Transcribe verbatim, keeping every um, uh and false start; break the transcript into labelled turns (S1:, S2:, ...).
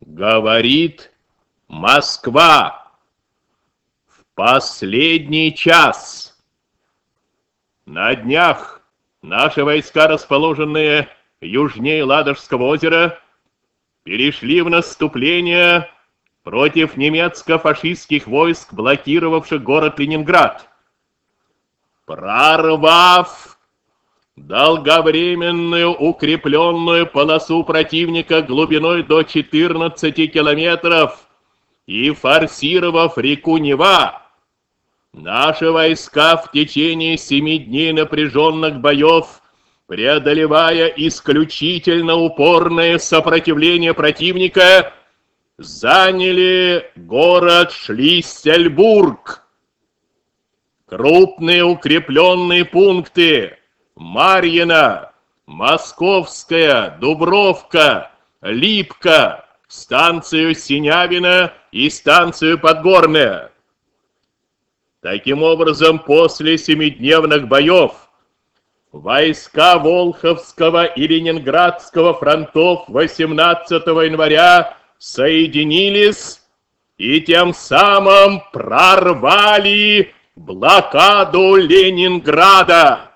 S1: Говорит Москва. В последний час. На днях наши войска, расположенные южнее Ладожского озера, перешли в наступление против немецко-фашистских войск, блокировавших город Ленинград. Прорвав долговременную укрепленную полосу противника глубиной до четырнадцати километров и форсировав реку Нева, наши войска в течение семи дней напряженных боев, преодолевая исключительно упорное сопротивление противника, заняли город Шлиссельбург. Крупные укрепленные пункты Марьино, Московская, Дубровка, Липка, станцию Синявино и станцию Подгорная. Таким образом, после семидневных боев войска Волховского и Ленинградского фронтов восемнадцатого января соединились и тем самым прорвали блокаду Ленинграда.